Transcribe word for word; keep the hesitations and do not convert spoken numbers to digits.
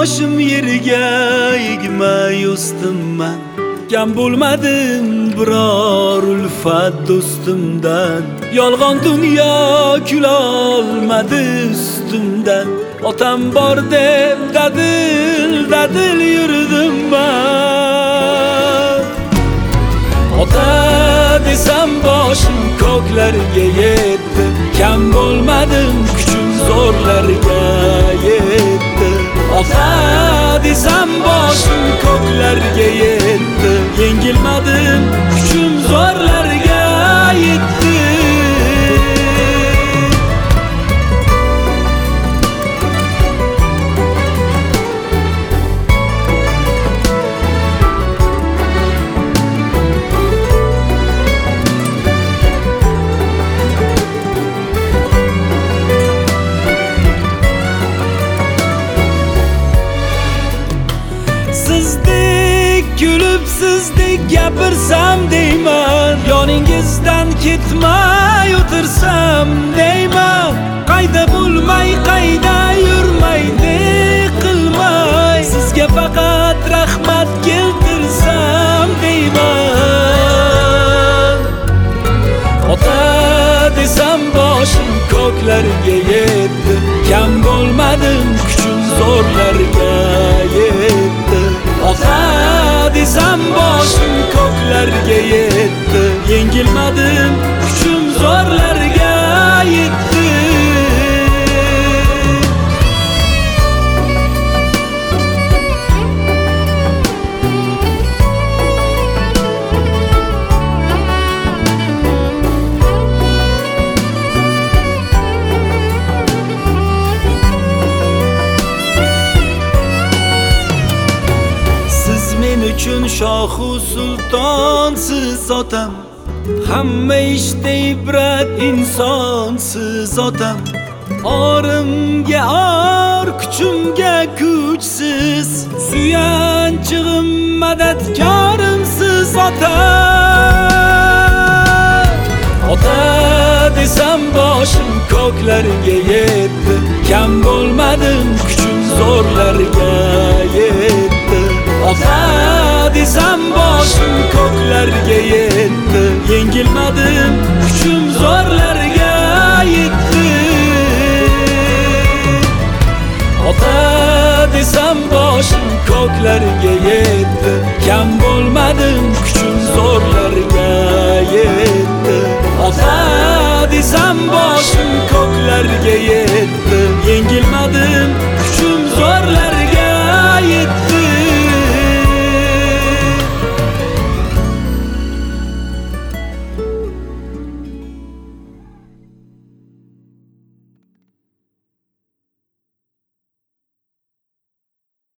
boshim yerga egmay o'sdim man. Kam bo'lmadim biror ulfat do'stimdan. Yolg'on dunyo kulolmadi ustimdan. Otam bor deb dadil dadil yurdim man. Ota desam boshim ko'klarga yetdi. Kam bo'lmadim kuchim zo'rlarga yetdi. Ota desam boshim ko'klarga yetdi. Yengilmadim kuchim zo'rlarga yetdi. Sizdek kulib sizdek gapirsam deyman. Yoningizdan ketmay o'tirsam deyman. Qayda bo'lmay qayda yurmay ne qilmay. Sizga faqat rahmat keltirsam deyman. Ota desam boshim ko'klarga yetdi. Kam bo'lmadim kuchim zo'rlarga yetdi. Ota desam boshim ko'klarga yetdi. Yengilmadim kuchim zo'rlarga yetdi. Uchun shohu sultonsiz otam. Hamma ishda ibrat insonsiz otam. Orimga or, kuchimga kuchsiz. Suyanchig'im madadkorimsiz otam. Ota desam boshim ko'klarga yetdi. Kam bo'lmadim kuchim zo'rlarga yetdi. Ota desam boshim ko'klarga yetdi. Yengilmadim kuchim zo'rlarga yetdi. Ota desam boshim ko'klarga yetdi. Kam bo'lmadim kuchim zo'rlarga yetdi. Ota desam boshim ko'klarga yetdi.